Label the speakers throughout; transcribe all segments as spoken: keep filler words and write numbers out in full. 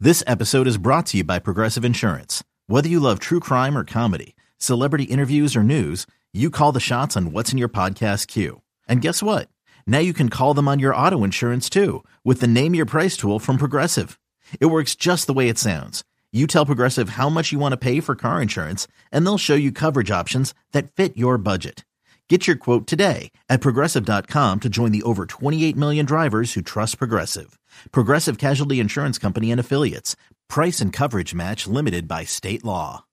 Speaker 1: This episode is brought to you by Progressive Insurance. Whether you love true crime or comedy, celebrity interviews or news, you call the shots on what's in your podcast queue. And guess what? Now you can call them on your auto insurance too with the Name Your Price tool from Progressive. It works just the way it sounds. You tell Progressive how much you want to pay for car insurance, and they'll show you coverage options that fit your budget. Get your quote today at Progressive dot com to join the over twenty-eight million drivers who trust Progressive. Progressive Casualty Insurance Company and Affiliates. Price and coverage match limited by state law.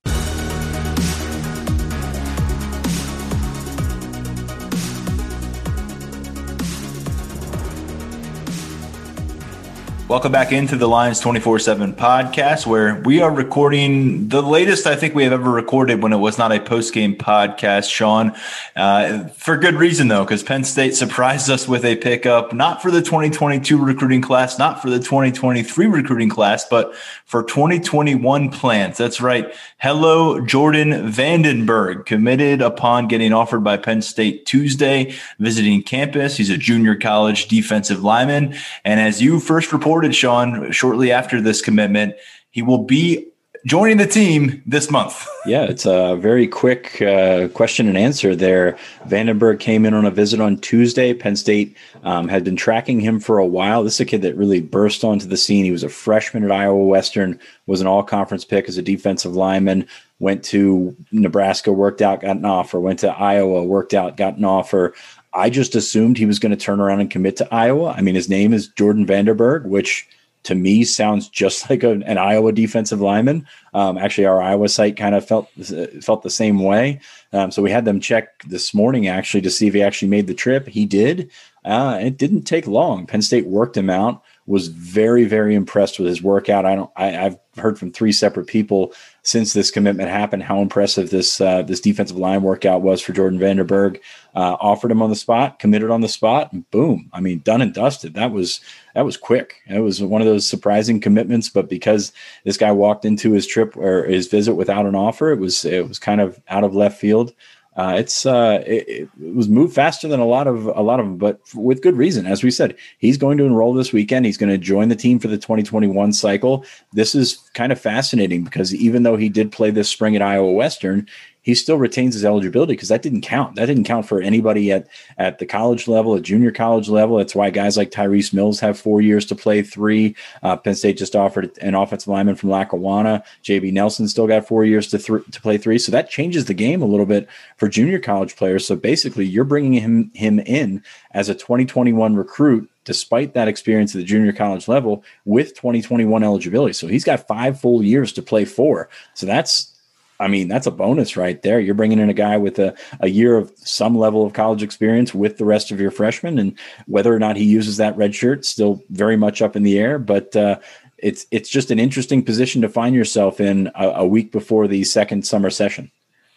Speaker 2: Welcome back into the Lions twenty-four seven podcast, where we are recording the latest I think we have ever recorded when it was not a post-game podcast, Sean. Uh, for good reason, though, because Penn State surprised us with a pickup, not for the twenty twenty-two recruiting class, not for the twenty twenty-three recruiting class, but for twenty twenty-one plans. That's right. Hello, Jordan Vandenberg, committed upon getting offered by Penn State Tuesday, visiting campus. He's a junior college defensive lineman. And as you first reported, Sean, shortly after this commitment, he will be joining the team this month.
Speaker 3: Yeah, it's a very quick uh, question and answer there. Vandenberg came in on a visit on Tuesday. Penn State um, had been tracking him for a while. This is a kid that really burst onto the scene. He was a freshman at Iowa Western, was an all-conference pick as a defensive lineman, went to Nebraska, worked out, got an offer, went to Iowa, worked out, got an offer. I just assumed he was going to turn around and commit to Iowa. I mean, his name is Jordan Vandenberg, which to me sounds just like a, an Iowa defensive lineman. Um, actually, our Iowa site kind of felt felt the same way. Um, so we had them check this morning, actually, to see if he actually made the trip. He did. Uh, it didn't take long. Penn State worked him out, was very, very impressed with his workout. I don't. I, I've heard from three separate people since this commitment happened how impressive this uh, this defensive line workout was for Jordan Vandenberg. Uh, offered him on the spot, committed on the spot, and boom. I mean, done and dusted. That was that was quick. It was one of those surprising commitments, but because this guy walked into his trip or his visit without an offer, it was it was kind of out of left field. Uh, it's uh, it, it was moved faster than a lot of a lot of them, but with good reason. As we said, he's going to enroll this weekend. He's going to join the team for the twenty twenty-one cycle. This is kind of fascinating because even though he did play this spring at Iowa Western, he still retains his eligibility because that didn't count. That didn't count for anybody at, at the college level, at junior college level. That's why guys like Tyrese Mills have four years to play three. Uh, Penn State just offered an offensive lineman from Lackawanna. J B Nelson still got four years to th- to play three. So that changes the game a little bit for junior college players. So basically you're bringing him, him in as a twenty twenty-one recruit, despite that experience at the junior college level with twenty twenty-one eligibility. So he's got five full years to play four. So that's, I mean, that's a bonus right there. You're bringing in a guy with a, a year of some level of college experience with the rest of your freshmen, and whether or not he uses that red shirt, still very much up in the air. But uh, it's it's just an interesting position to find yourself in a, a week before the second summer session.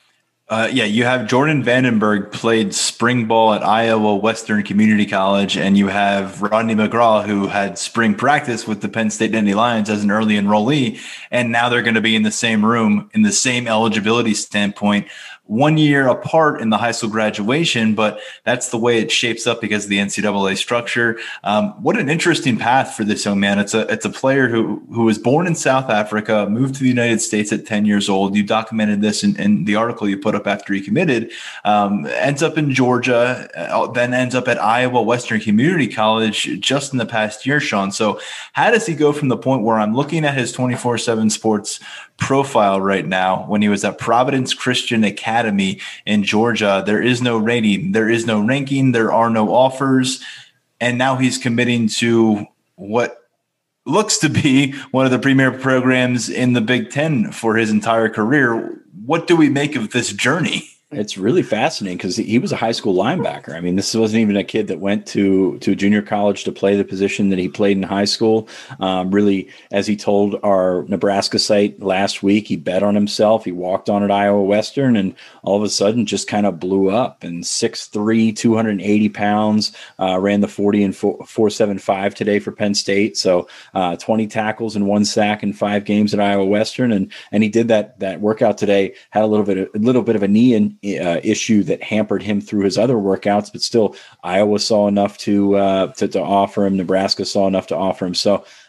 Speaker 2: Uh, yeah, you have Jordan Vandenberg played spring ball at Iowa Western Community College, and you have Rodney McGraw, who had spring practice with the Penn State Nittany Lions as an early enrollee, and now they're going to be in the same room in the same eligibility standpoint, one year apart in the high school graduation, but that's the way it shapes up because of the N C double A structure. Um, what an interesting path for this young man. It's a it's a player who who was born in South Africa, moved to the United States at ten years old. You documented this in, in the article you put up after he committed. Um, ends up in Georgia, uh, then ends up at Iowa Western Community College just in the past year, Sean. So how does he go from the point where I'm looking at his twenty-four seven Sports profile right now when he was at Providence Christian Academy in Georgia? There is no rating, there is no ranking, there are no offers, and now he's committing to what looks to be one of the premier programs in the Big Ten for his entire career. What do we make of this journey?
Speaker 3: It's really fascinating because he was a high school linebacker. I mean, this wasn't even a kid that went to, to junior college to play the position that he played in high school. Um, really, as he told our Nebraska site last week, he bet on himself. He walked on at Iowa Western and all of a sudden just kind of blew up. And six three, two hundred eighty pounds, uh, ran the forty and four seventy-five today for Penn State. So uh, twenty tackles and one sack in five games at Iowa Western. And and he did that that workout today, had a little bit, a little bit of a knee in, Uh, issue that hampered him through his other workouts, but still Iowa saw enough to, uh, to to offer him. Nebraska saw enough to offer him. So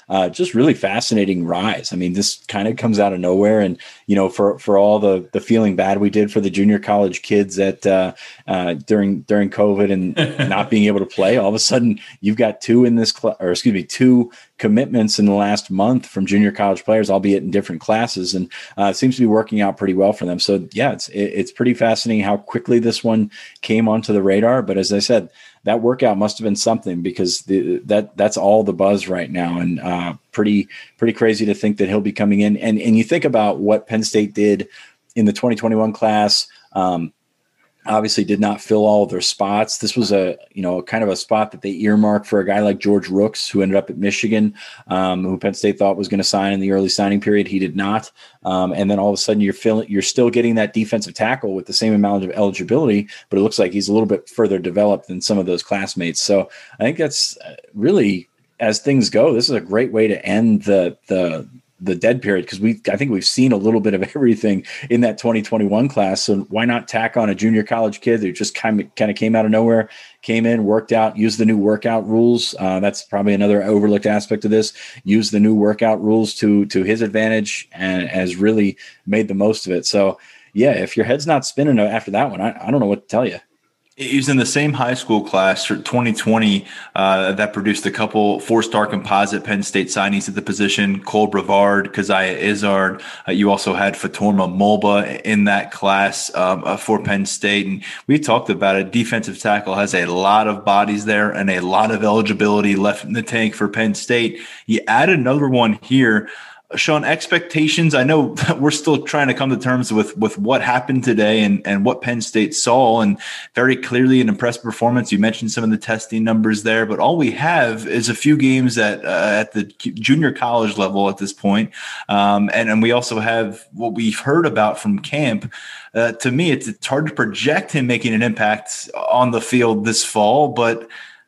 Speaker 3: uh, just really fascinating rise. I mean, this kind of comes out of nowhere. And, you know, for, for all the, the feeling bad we did for the junior college kids at uh, uh, during, during COVID and not being able to play, all of a sudden you've got two in this class, or excuse me, two commitments in the last month from junior college players, albeit in different classes. And uh, it seems to be working out pretty well for them. So yeah, it's, it, it's pretty fascinating how quickly this one came onto the radar. But as I said, that workout must have been something, because the, that that's all the buzz right now. And uh, pretty, pretty crazy to think that he'll be coming in. And, and you think about what Penn State did in the twenty twenty-one class, um, obviously did not fill all of their spots. This was a, you know, kind of a spot that they earmarked for a guy like George Rooks, who ended up at Michigan, um, who Penn State thought was going to sign in the early signing period. He did not. Um, and then all of a sudden you're feeling, you're still getting that defensive tackle with the same amount of eligibility, but it looks like he's a little bit further developed than some of those classmates. So I think that's really, as things go, this is a great way to end the, the, the dead period, because we I think we've seen a little bit of everything in that twenty twenty-one class. So why not tack on a junior college kid who just kind of kind of came out of nowhere, came in, worked out, used the new workout rules. Uh, that's probably another overlooked aspect of this. Use the new workout rules to to his advantage, and has really made the most of it. So yeah, if your head's not spinning after that one, I, I don't know what to tell you.
Speaker 2: He was in the same high school class for twenty twenty uh, that produced a couple four-star composite Penn State signees at the position: Cole Brevard, Keziah Izzard. Uh, you also had Fatorma Mulba in that class um, uh, for Penn State. And we talked about it. Defensive tackle has a lot of bodies there and a lot of eligibility left in the tank for Penn State. You add another one here. Sean, expectations, I know we're still trying to come to terms with, with what happened today and, and what Penn State saw, and very clearly an impressive performance. You mentioned some of the testing numbers there, but all we have is a few games at, uh, at the junior college level at this point. Um, and, and we also have what we've heard about from camp. Uh, to me, it's, it's hard to project him making an impact on the field this fall, but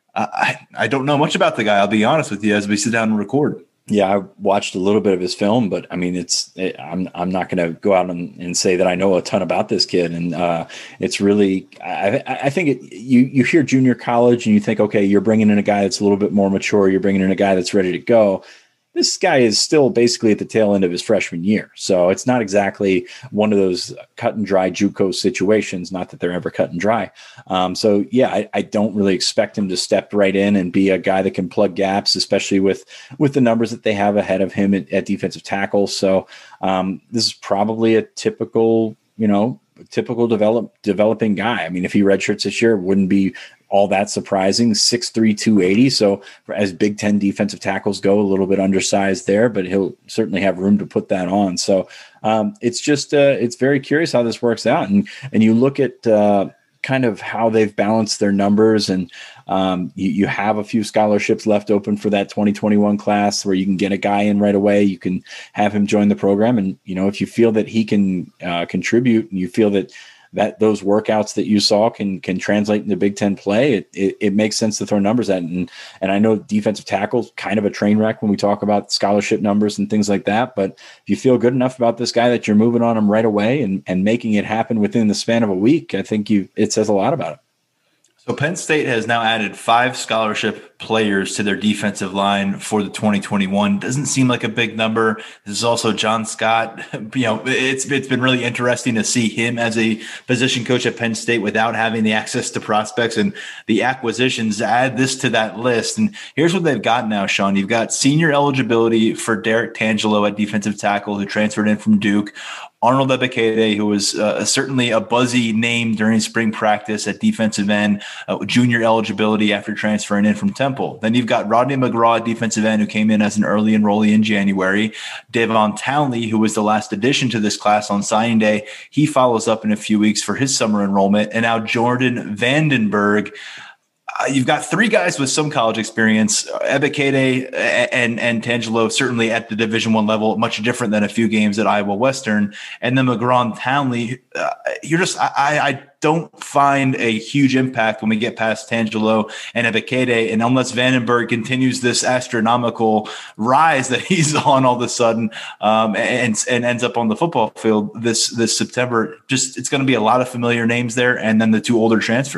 Speaker 2: I, I don't know much about the guy, I'll be honest with you, as we sit down and record.
Speaker 3: Yeah, I watched a little bit of his film, but I mean, it's it, I'm I'm not going to go out and, and say that I know a ton about this kid, and uh, it's really I, I think it, you you hear junior college and you think, okay, you're bringing in a guy that's a little bit more mature, you're bringing in a guy that's ready to go. This guy is still basically at the tail end of his freshman year. So it's not exactly one of those cut and dry JUCO situations, not that they're ever cut and dry. Um, so yeah, I, I don't really expect him to step right in and be a guy that can plug gaps, especially with, with the numbers that they have ahead of him at, at defensive tackle. So um, this is probably a typical, you know, typical develop developing guy. I mean, if he redshirts this year, it wouldn't be all that surprising. six three, two eighty. So as Big Ten defensive tackles go, a little bit undersized there, but he'll certainly have room to put that on. So um, it's just, uh, it's very curious how this works out. And, and you look at uh, kind of how they've balanced their numbers, and um, you, you have a few scholarships left open for that twenty twenty-one class where you can get a guy in right away. You can have him join the program. And, you know, if you feel that he can uh, contribute, and you feel that that those workouts that you saw can can translate into Big Ten play, it, it, it makes sense to throw numbers at it. And, and I know defensive tackle's kind of a train wreck when we talk about scholarship numbers and things like that. But if you feel good enough about this guy that you're moving on him right away and, and making it happen within the span of a week, I think you it says a lot about it.
Speaker 2: So Penn State has now added five scholarship players to their defensive line for the twenty twenty-one. Doesn't seem like a big number. This is also John Scott. You know, it's it's been really interesting to see him as a position coach at Penn State without having the access to prospects, and the acquisitions add this to that list. And here's what they've got now, Sean. You've got senior eligibility for Derek Tangelo at defensive tackle, who transferred in from Duke. Arnold Ebiketie, who was uh, certainly a buzzy name during spring practice at defensive end, uh, junior eligibility after transferring in from Temple. Then you've got Rodney McGraw, defensive end, who came in as an early enrollee in January. Devon Townley, who was the last addition to this class on signing day, he follows up in a few weeks for his summer enrollment. And now Jordan Vandenberg. Uh, you've got three guys with some college experience, uh, Ebiketie and, and Tangelo, certainly at the Division One level, much different than a few games at Iowa Western. And then McGraw and Townley, uh, you're just, I, I don't find a huge impact when we get past Tangelo and Ebiketie. And unless Vandenberg continues this astronomical rise that he's on all of a sudden um, and, and ends up on the football field this, this September, just it's going to be a lot of familiar names there. And then the two older transfers.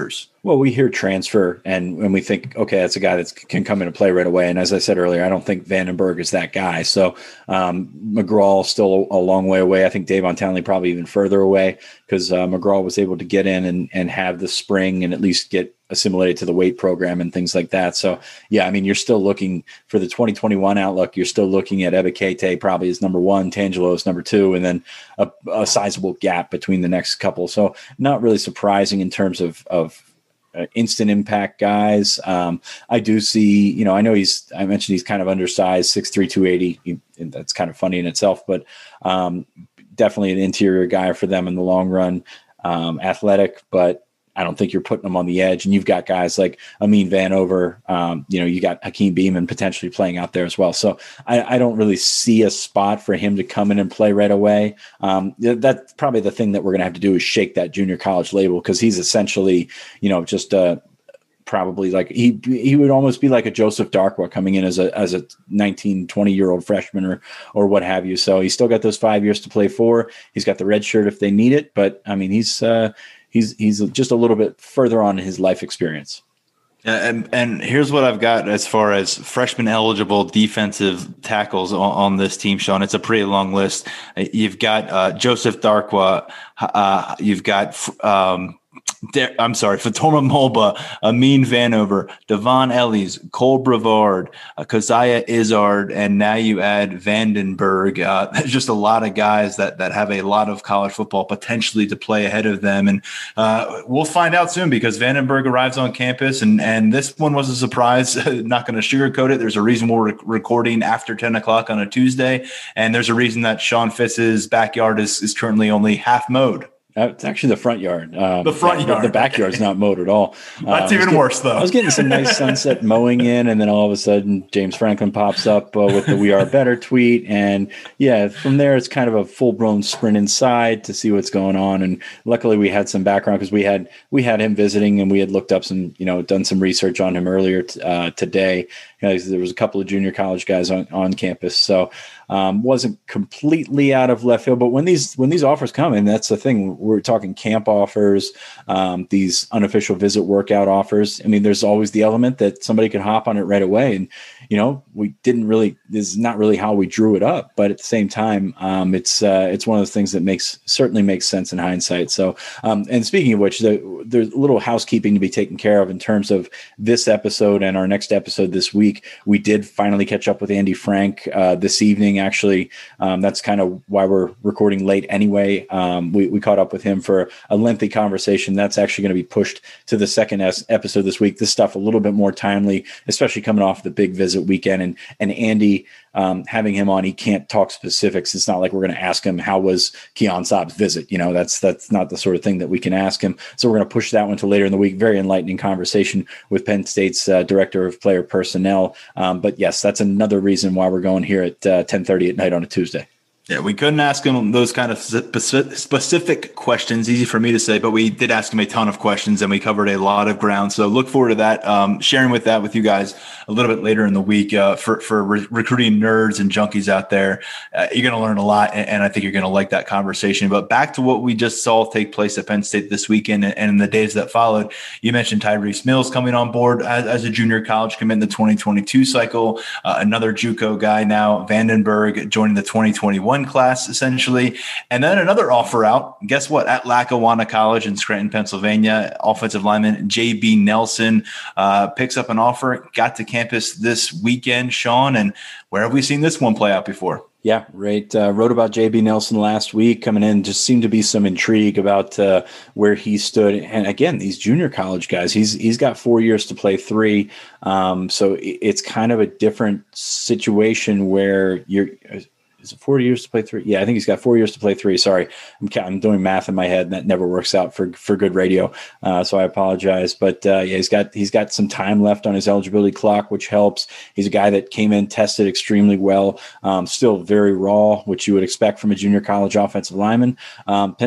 Speaker 3: Well, we hear transfer and when we think, okay, that's a guy that can come in and play right away. And as I said earlier, I don't think Vandenberg is that guy. So um, McGraw still a long way away. I think Davon Townley probably even further away because uh, McGraw was able to get in and, and have the spring and at least get assimilated to the weight program and things like that. So, yeah, I mean, you're still looking for the twenty twenty-one outlook. You're still looking at Ebiketie probably as number one, Tangelo as number two, and then a, a sizable gap between the next couple. So not really surprising in terms of, of Uh, instant impact guys. Um, I do see, you know, I know he's, I mentioned he's kind of undersized, six three, two eighty. He, that's kind of funny in itself, but um, definitely an interior guy for them in the long run. Um, athletic, but I don't think you're putting them on the edge. And you've got guys like Amin Vanover. Um, you know, you got Hakeem Beamon potentially playing out there as well. So I, I don't really see a spot for him to come in and play right away. Um, that's probably the thing that we're going to have to do is shake that junior college label because he's essentially, you know, just uh, probably like he he would almost be like a Joseph Darkwa coming in as a as a nineteen, twenty year old freshman or or what have you. So he's still got those five years to play for. He's got the red shirt if they need it. But I mean, he's uh, He's he's just a little bit further on in his life experience.
Speaker 2: Yeah, and and here's what I've got as far as freshman eligible defensive tackles on, on this team, Sean. It's a pretty long list. You've got uh, Joseph Darkwa. Uh, you've got um, I'm sorry, Fatoma Mulba, Amin Vanover, Devon Ellis, Cole Brevard, uh, Keziah Izzard, and now you add Vandenberg. Uh, there's just a lot of guys that that have a lot of college football potentially to play ahead of them. And uh, we'll find out soon because Vandenberg arrives on campus, and, and this one was a surprise. Not going to sugarcoat it. There's a reason we're rec- recording after ten o'clock on a Tuesday, and there's a reason that Sean Fitz's backyard is, is currently only half mowed.
Speaker 3: Uh, it's actually the front yard. Um,
Speaker 2: the front yard.
Speaker 3: The, the backyard's not mowed at all.
Speaker 2: That's
Speaker 3: uh,
Speaker 2: even
Speaker 3: getting,
Speaker 2: worse, though.
Speaker 3: I was getting some nice sunset mowing in, and then all of a sudden, James Franklin pops up uh, with the "We Are Better" tweet, and yeah, from there it's kind of a full-blown sprint inside to see what's going on. And luckily, we had some background because we had we had him visiting, and we had looked up some, you know, done some research on him earlier t- uh, today. You know, there was a couple of junior college guys on, on campus, so. Um, wasn't completely out of left field, but when these when these offers come, and that's the thing, we're talking camp offers, um, these unofficial visit workout offers. I mean, there's always the element that somebody could hop on it right away, and you know, we didn't really. This is not really how we drew it up, but at the same time, um, it's uh, it's one of those things that makes certainly makes sense in hindsight. So, um, and speaking of which, the, there's a little housekeeping to be taken care of in terms of this episode and our next episode this week. We did finally catch up with Andy Frank uh, this evening. Actually, um, that's kind of why we're recording late anyway. Um, we, we caught up with him for a lengthy conversation. That's actually going to be pushed to the second es- episode this week. This stuff a little bit more timely, especially coming off the big visit weekend. And, and Andy, um, having him on, he can't talk specifics. It's not like we're going to ask him, how was Keon Saab's visit? You know, that's, that's not the sort of thing that we can ask him. So we're going to push that one to later in the week. Very enlightening conversation with Penn State's uh, director of player personnel. Um, but yes, that's another reason why we're going here at uh, ten thirty at night on a Tuesday.
Speaker 2: Yeah, we couldn't ask him those kind of specific questions. Easy for me to say, but we did ask him a ton of questions, and we covered a lot of ground. So look forward to that, um, sharing with that with you guys a little bit later in the week. Uh, for for re- recruiting nerds and junkies out there, uh, you're going to learn a lot, and, and I think you're going to like that conversation. But back to what we just saw take place at Penn State this weekend and, and in the days that followed. You mentioned Tyrese Mills coming on board as, as a junior college commit in the twenty twenty-two cycle. Uh, another JUCO guy now, Vandenberg, joining the twenty twenty-one class essentially, and then another offer out. Guess what? At Lackawanna College in Scranton, Pennsylvania, offensive lineman J B Nelson uh, picks up an offer. Got to campus this weekend, Sean, and where have we seen this one play out before?
Speaker 3: Yeah, right. Uh, wrote about J B Nelson last week coming in. Just seemed to be some intrigue about uh, where he stood. And again, these junior college guys, he's he's got four years to play three. Um, so it's kind of a different situation where you're. Is it four years to play three? Yeah, I think he's got four years to play three. Sorry, I'm, I'm doing math in my head, and that never works out for, for good radio. Uh, so I apologize. But uh, yeah, he's got he's got some time left on his eligibility clock, which helps. He's a guy that came in, tested extremely well, um, still very raw, which you would expect from a junior college offensive lineman. Um, Penn State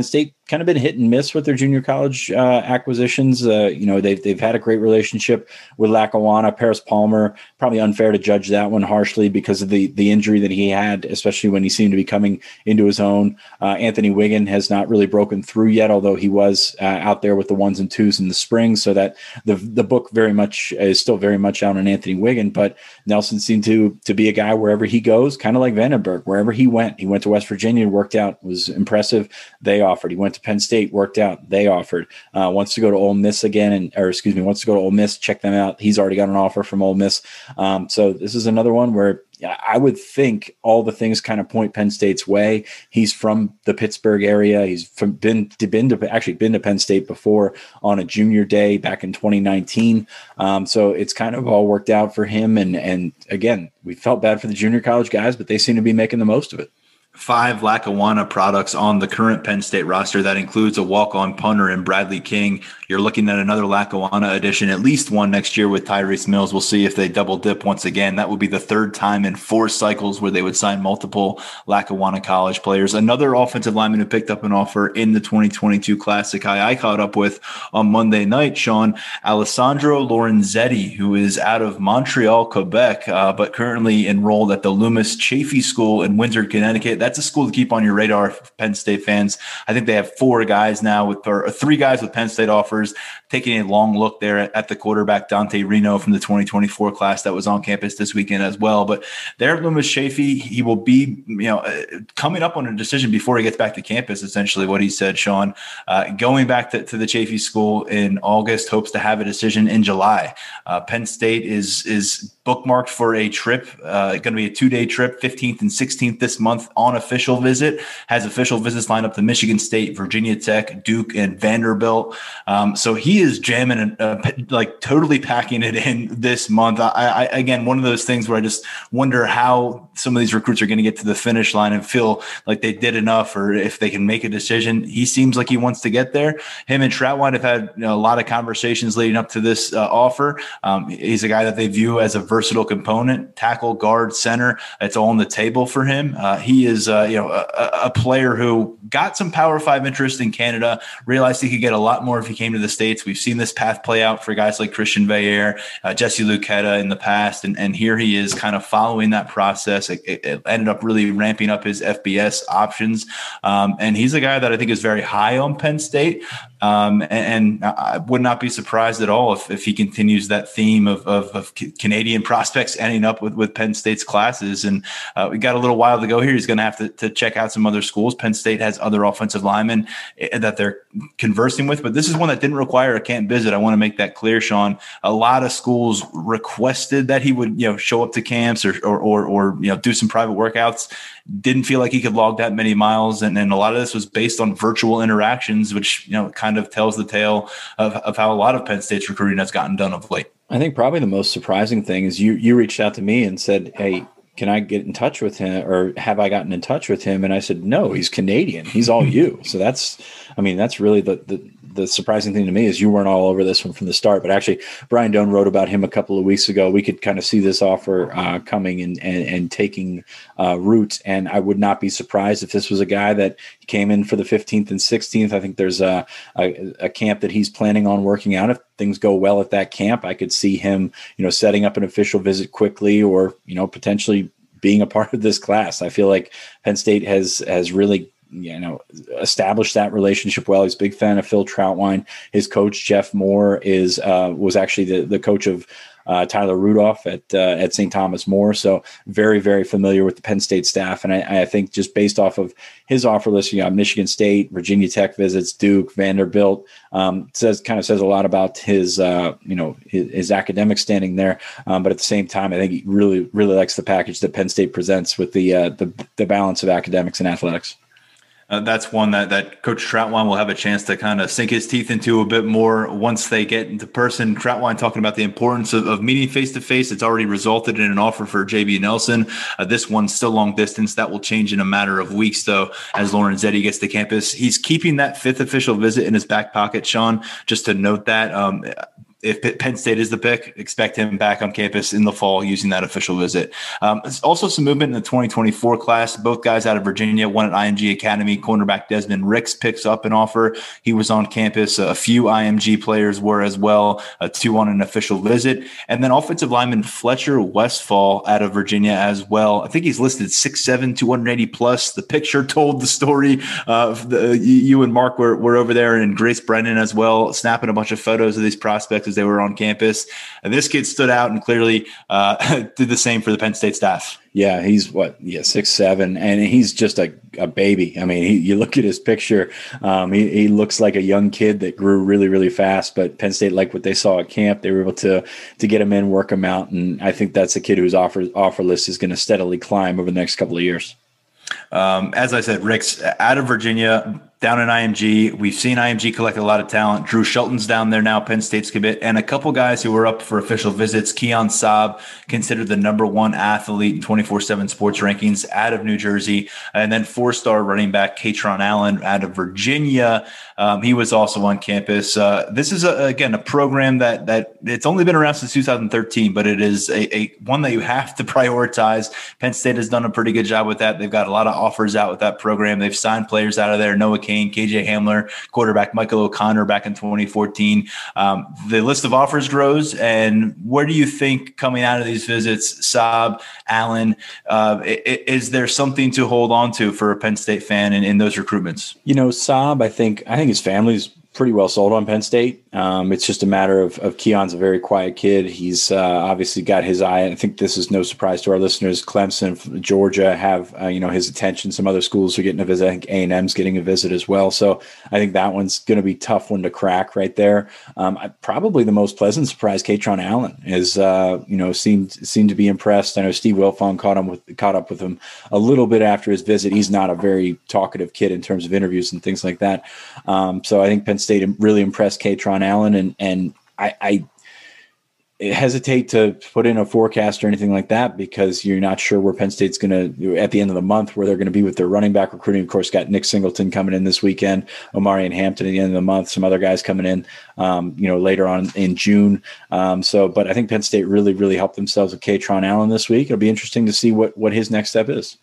Speaker 3: kind of been hit and miss with their junior college uh, acquisitions. Uh, you know, they've they've had a great relationship with Lackawanna. Paris Palmer, probably unfair to judge that one harshly because of the the injury that he had, especially when he seemed to be coming into his own. Uh, Anthony Wiggin has not really broken through yet, although he was uh, out there with the ones and twos in the spring. So that the the book very much is still very much out on Anthony Wiggin. But Nelson seemed to to be a guy wherever he goes, kind of like Vandenberg. Wherever he went, he went to West Virginia, worked out, was impressive. They offered. He went to Penn State, worked out. They offered. Uh, wants to go to Ole Miss again, and or excuse me, wants to go to Ole Miss. Check them out. He's already got an offer from Ole Miss. Um, so this is another one where I would think all the things kind of point Penn State's way. He's from the Pittsburgh area. He's from, been to, been to actually been to Penn State before on a junior day back in twenty nineteen. Um, so it's kind of all worked out for him. And and again, we felt bad for the junior college guys, but they seem to be making the most of it.
Speaker 2: Five Lackawanna products on the current Penn State roster. That includes a walk-on punter in Bradley King. You're looking at another Lackawanna addition, at least one next year with Tyrese Mills. We'll see if they double dip once again. That would be the third time in four cycles where they would sign multiple Lackawanna college players. Another offensive lineman who picked up an offer in the twenty twenty-two Classic I, I caught up with on Monday night, Sean, Alessandro Lorenzetti, who is out of Montreal, Quebec, uh, but currently enrolled at the Loomis Chaffee School in Windsor, Connecticut. That's a school to keep on your radar, Penn State fans. I think they have four guys now with, or three guys with Penn State offers. Taking a long look there at, at the quarterback, Dante Reno from the twenty twenty-four class that was on campus this weekend as well. But there at Loomis Chaffee, he will be, you know, coming up on a decision before he gets back to campus, essentially what he said, Sean. Uh, going back to, to the Chaffee School in August, hopes to have a decision in July. Uh, Penn State is, is bookmarked for a trip, uh, going to be a two-day trip, fifteenth and sixteenth this month on official visit, has official visits lined up to Michigan State, Virginia Tech, Duke, and Vanderbilt. Um, so he is jamming, uh, like totally packing it in this month. I, I, again, one of those things where I just wonder how some of these recruits are going to get to the finish line and feel like they did enough, or if they can make a decision. He seems like he wants to get there. Him and Troutwine have had, you know, a lot of conversations leading up to this uh, offer. Um, he's a guy that they view as a versatile component, tackle, guard, center. It's all on the table for him. Uh, he is, uh, you know, a, a player who got some Power Five interest in Canada, realized he could get a lot more if he came to the States. We've seen this path play out for guys like Christian Veillere, uh, Jesse Luketa in the past, and, and here he is kind of following that process. It, it, it ended up really ramping up his F B S options, um, and he's a guy that I think is very high on Penn State. Um, and, and I would not be surprised at all if, if he continues that theme of, of, of Canadian prospects ending up with, with Penn State's classes. And uh, we got a little while to go here. He's going to have to, to check out some other schools. Penn State has other offensive linemen that they're conversing with, but this is one that didn't require a camp visit. I want to make that clear, Sean. A lot of schools requested that he would, you know, show up to camps or, or, or, or you know, do some private workouts. Didn't feel like he could log that many miles. And, and a lot of this was based on virtual interactions, which, you know, kind of tells the tale of, of how a lot of Penn State's recruiting has gotten done of late.
Speaker 3: I think probably the most surprising thing is you, you reached out to me and said, hey, can I get in touch with him, or have I gotten in touch with him? And I said, no, he's Canadian. He's all you. So that's, I mean, that's really the, the, the surprising thing to me is you weren't all over this one from the start, but actually Brian Doan wrote about him a couple of weeks ago. We could kind of see this offer uh, coming and, and, and taking uh, root. And I would not be surprised if this was a guy that came in for the fifteenth and sixteenth. I think there's a, a, a camp that he's planning on working out. If things go well at that camp, I could see him, you know, setting up an official visit quickly, or, you know, potentially being a part of this class. I feel like Penn State has, has really, you know, established that relationship well. He's a big fan of Phil Troutwine. His coach, Jeff Moore, is uh, was actually the, the coach of uh, Tyler Rudolph at uh, at Saint Thomas More. So very, very familiar with the Penn State staff. And I, I think just based off of his offer list, you know, Michigan State, Virginia Tech visits, Duke, Vanderbilt, um, says kind of says a lot about his, uh, you know, his, his academic standing there. Um, but at the same time, I think he really, really likes the package that Penn State presents with the uh, the, the balance of academics and athletics.
Speaker 2: Uh, that's one that, that Coach Troutwine will have a chance to kind of sink his teeth into a bit more once they get into person. Troutwine talking about the importance of, of meeting face-to-face. It's already resulted in an offer for J B Nelson. Uh, this one's still long distance. That will change in a matter of weeks, though, as Lorenzetti gets to campus. He's keeping that fifth official visit in his back pocket, Sean, just to note that. Um, if Penn State is the pick, expect him back on campus in the fall using that official visit. Um, there's also some movement in the twenty twenty-four class. Both guys out of Virginia, one at I M G Academy. Cornerback Desmond Ricks picks up an offer. He was on campus. A few I M G players were as well, uh, two on an official visit. And then offensive lineman Fletcher Westfall out of Virginia as well. I think he's listed six seven, two eighty plus. The picture told the story. Uh, the, you and Mark were, were over there, and Grace Brennan as well, snapping a bunch of photos of these prospects as they were on campus. And this kid stood out and clearly uh, did the same for the Penn State staff.
Speaker 3: Yeah, he's what, yeah, six seven, and he's just a, a baby. I mean, he, you look at his picture, um, he, he looks like a young kid that grew really, really fast. But Penn State liked what they saw at camp. They were able to to get him in, work him out, and I think that's a kid whose offer offer list is going to steadily climb over the next couple of years.
Speaker 2: Um, as I said, Rick's out of Virginia, down in I M G. We've seen I M G collect a lot of talent. Drew Shelton's down there now, Penn State's commit, and a couple guys who were up for official visits. Keon Saab, considered the number one athlete in twenty-four seven sports rankings, out of New Jersey. And then four-star running back Katron Allen out of Virginia. Um, he was also on campus. Uh, this is, a, again, a program that that it's only been around since two thousand thirteen, but it is a, a one that you have to prioritize. Penn State has done a pretty good job with that. They've got a lot of offers out with that program. They've signed players out of there. Noah Kane, K J Hamler, quarterback Michael O'Connor back in twenty fourteen. Um, the list of offers grows. And where do you think coming out of these visits, Saab, Allen, uh, is there something to hold on to for a Penn State fan in, in those recruitments?
Speaker 3: You know, Saab, I think, I think his family's pretty well sold on Penn State. Um, it's just a matter of, of Keon's a very quiet kid. He's uh, obviously got his eye. I think this is no surprise to our listeners. Clemson, Georgia have, uh, you know, his attention. Some other schools are getting a visit. I think A and M's getting a visit as well. So I think that one's going to be a tough one to crack right there. Um, I, probably the most pleasant surprise, Katron Allen is, uh, you know, seemed seemed to be impressed. I know Steve Wilfong caught him with caught up with him a little bit after his visit. He's not a very talkative kid in terms of interviews and things like that. Um, so I think Penn State really impressed Katron Allen, and and I, I hesitate to put in a forecast or anything like that because you're not sure where Penn State's going to, at the end of the month, where they're going to be with their running back recruiting. Of course, got Nick Singleton coming in this weekend, Omarion Hampton at the end of the month, some other guys coming in, um, you know, later on in June. Um, so, but I think Penn State really, really helped themselves with Katron Allen this week. It'll be interesting to see what what his next step is.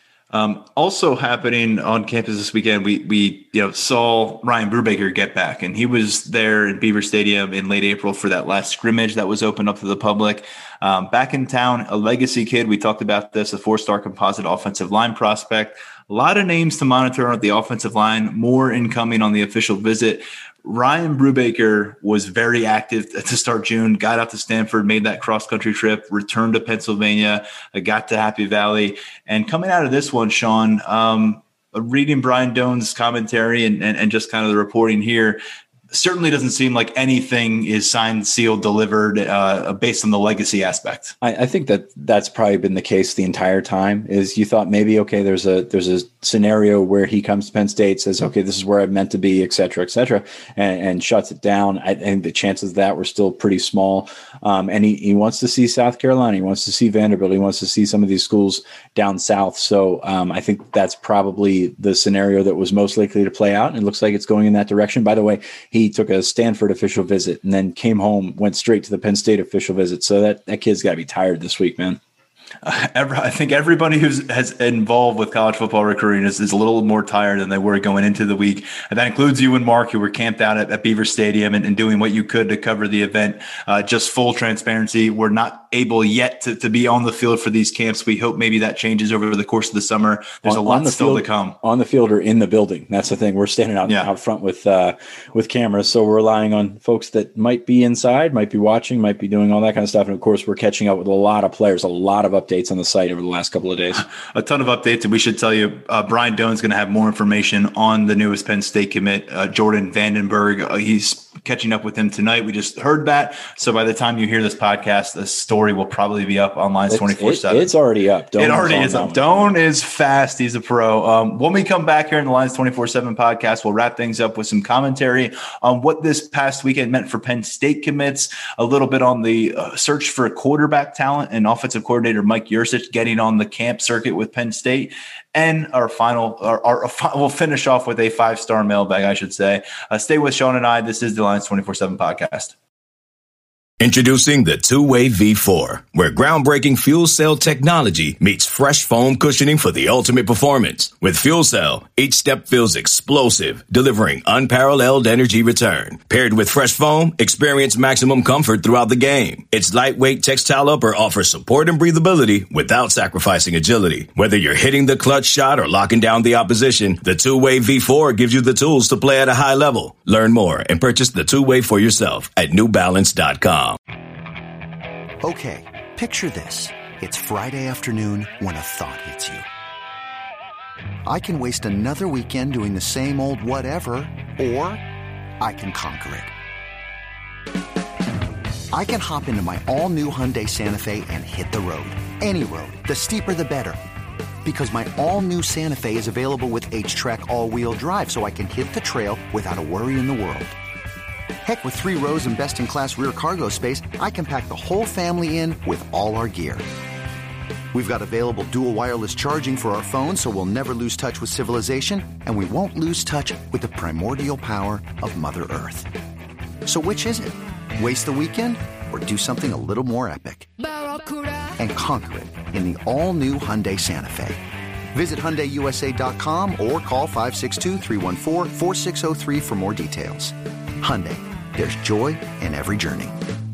Speaker 2: Um, also happening on campus this weekend, we we you know saw Ryan Brubaker get back, and he was there in Beaver Stadium in late April for that last scrimmage that was opened up to the public. Um, back in town, a legacy kid. We talked about this, a four-star composite offensive line prospect. A lot of names to monitor on the offensive line, more incoming on the official visit. Ryan Brubaker was very active to start June, got out to Stanford, made that cross-country trip, returned to Pennsylvania, got to Happy Valley. And coming out of this one, Sean, um, reading Brian Doan's commentary and, and, and just kind of the reporting here, certainly doesn't seem like anything is signed, sealed, delivered uh, based on the legacy aspect.
Speaker 3: I, I think that that's probably been the case the entire time. Is you thought maybe, okay, there's a there's a scenario where he comes to Penn State, says, okay, this is where I'm meant to be, et cetera, et cetera, and, and shuts it down. I think the chances of that were still pretty small. Um, and he, he wants to see South Carolina. He wants to see Vanderbilt. He wants to see some of these schools down south. So um, I think that's probably the scenario that was most likely to play out. And it looks like it's going in that direction. By the way, he took a Stanford official visit and then came home, went straight to the Penn State official visit. So that, that kid's got to be tired this week, man.
Speaker 2: Uh, every, I think everybody who's has involved with college football recruiting is, is a little more tired than they were going into the week. And that includes you and Mark, who were camped out at, at Beaver Stadium and, and doing what you could to cover the event. Uh, just full transparency, we're not able yet to, to be on the field for these camps. We hope maybe that changes over the course of the summer. There's on, a lot the still
Speaker 3: field,
Speaker 2: to come.
Speaker 3: On the field or in the building. That's the thing. We're standing out, yeah. out front with uh, with cameras. So we're relying on folks that might be inside, might be watching, might be doing all that kind of stuff. And, of course, we're catching up with a lot of players, a lot of updates on the site over the last couple of days.
Speaker 2: A ton of updates, and we should tell you, uh, Brian Doan's going to have more information on the newest Penn State commit, uh, Jordan Vandenberg. Uh, he's catching up with him tonight. We just heard that. So by the time you hear this podcast, the story will probably be up on Lines twenty-four seven.
Speaker 3: It, it's already up.
Speaker 2: Doan it already is up. Doan is fast. He's a pro. Um, when we come back here in the Lines twenty-four seven podcast, we'll wrap things up with some commentary on what this past weekend meant for Penn State commits, a little bit on the uh, search for quarterback talent, and offensive coordinator Mike Yurcich getting on the camp circuit with Penn State. And our final, our, our, we'll finish off with a five-star mailbag, I should say. Uh, stay with Sean and I. This is the Lines twenty-four seven podcast.
Speaker 4: Introducing the two-way V four, where groundbreaking fuel cell technology meets fresh foam cushioning for the ultimate performance. With Fuel Cell, each step feels explosive, delivering unparalleled energy return. Paired with fresh foam, experience maximum comfort throughout the game. Its lightweight textile upper offers support and breathability without sacrificing agility. Whether you're hitting the clutch shot or locking down the opposition, the two-way V four gives you the tools to play at a high level. Learn more and purchase the two-way for yourself at new balance dot com.
Speaker 5: Okay, picture this. It's Friday afternoon when a thought hits you. I can waste another weekend doing the same old whatever, or I can conquer it. I can hop into my all-new Hyundai Santa Fe and hit the road. Any road. The steeper, the better. Because my all-new Santa Fe is available with H-Track all-wheel drive, so I can hit the trail without a worry in the world. Heck, with three rows and best-in-class rear cargo space, I can pack the whole family in with all our gear. We've got available dual wireless charging for our phones, so we'll never lose touch with civilization, and we won't lose touch with the primordial power of Mother Earth. So which is it? Waste the weekend or do something a little more epic? And conquer it in the all-new Hyundai Santa Fe. Visit Hyundai U S A dot com or call five six two, three one four, four six zero three for more details. Hyundai, there's joy in every journey.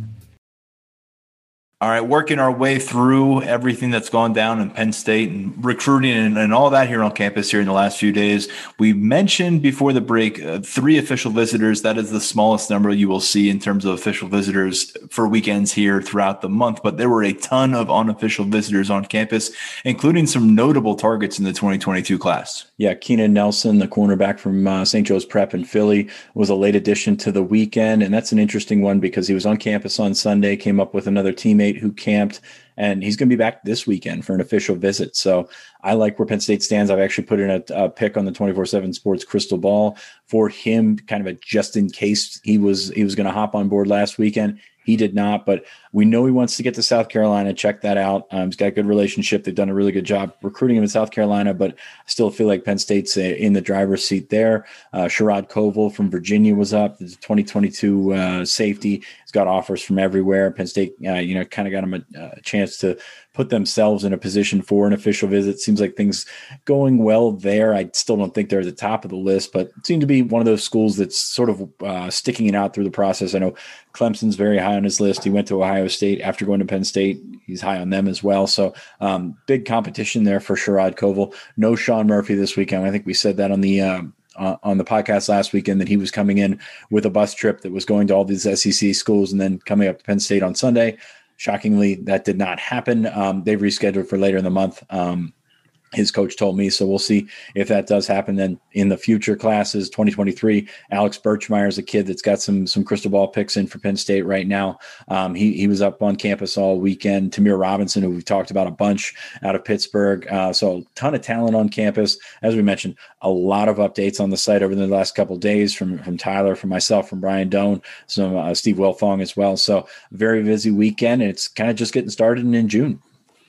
Speaker 2: All right, working our way through everything that's gone down in Penn State and recruiting and, and all that here on campus here in the last few days. We mentioned before the break uh, three official visitors. That is the smallest number you will see in terms of official visitors for weekends here throughout the month. But there were a ton of unofficial visitors on campus, including some notable targets in the twenty twenty-two class.
Speaker 3: Yeah, Keenan Nelson, the cornerback from uh, Saint Joe's Prep in Philly, was a late addition to the weekend. And that's an interesting one because he was on campus on Sunday, came up with another teammate who camped, and he's going to be back this weekend for an official visit. So I like where Penn State stands. I've actually put in a, a pick on the twenty-four seven Sports Crystal Ball for him, kind of a just in case he was he was going to hop on board last weekend. He did not, but we know he wants to get to South Carolina. Check that out. Um, he's got a good relationship. They've done a really good job recruiting him in South Carolina, but I still feel like Penn State's in the driver's seat there. Uh, Sherrod Koval from Virginia was up. The twenty twenty-two uh, safety. He's got offers from everywhere. Penn State, uh, you know, kind of got him a, a chance to put themselves in a position for an official visit. Seems like things going well there. I still don't think they're at the top of the list, but it seemed to be one of those schools that's sort of uh, sticking it out through the process. I know Clemson's very high on his list. He went to Ohio State after going to Penn State. He's high on them as well. So um, big competition there for Sherrod Koval. No Sean Murphy this weekend. I think we said that on the um, uh, on the podcast last weekend that he was coming in with a bus trip that was going to all these S E C schools and then coming up to Penn State on Sunday. Shockingly, that did not happen. Um, they've rescheduled for later in the month. Um, his coach told me, so we'll see if that does happen. Then in the future classes, twenty twenty-three, Alex Birchmeyer is a kid that's got some some crystal ball picks in for Penn State right now. Um, he he was up on campus all weekend. Tamir Robinson, who we've talked about a bunch out of Pittsburgh. Uh, so a ton of talent on campus. As we mentioned, a lot of updates on the site over the last couple of days from from Tyler, from myself, from Brian Doan, some uh, Steve Wilfong as well. So very busy weekend, and it's kind of just getting started in June.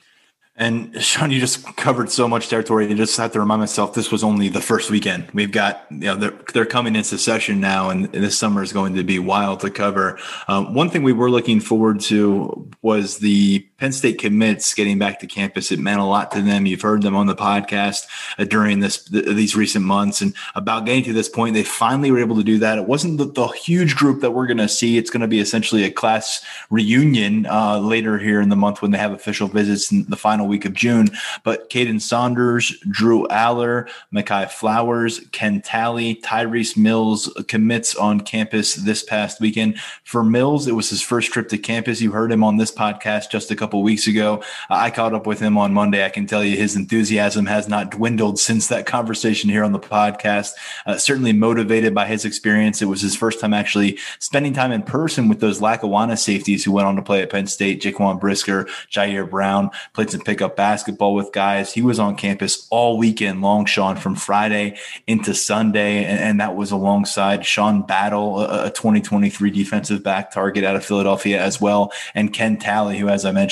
Speaker 2: And Sean, you just covered so much territory. I just have to remind myself this was only the first weekend. We've got, you know, they're, they're coming into session now, and this summer is going to be wild to cover. Um, one thing we were looking forward to was the Penn State commits getting back to campus. It meant a lot to them. You've heard them on the podcast uh, during this th- these recent months, and about getting to this point, they finally were able to do that. It wasn't the, the huge group that we're going to see. It's going to be essentially a class reunion uh, later here in the month when they have official visits in the final week of June. But Caden Saunders, Drew Aller, Mekhi Flowers, Ken Talley, Tyrese Mills commits on campus this past weekend. For Mills, it was his first trip to campus. You heard him on this podcast just a couple weeks ago. I caught up with him on Monday. I can tell you his enthusiasm has not dwindled since that conversation here on the podcast. Uh, certainly motivated by his experience. It was his first time actually spending time in person with those Lackawanna safeties who went on to play at Penn State. Jaquan Brisker, Jair Brown, played some pickup basketball with guys. He was on campus all weekend long, Sean, from Friday into Sunday, and, and that was alongside Sean Battle, a, a twenty twenty-three defensive back target out of Philadelphia as well, and Ken Talley, who, as I mentioned,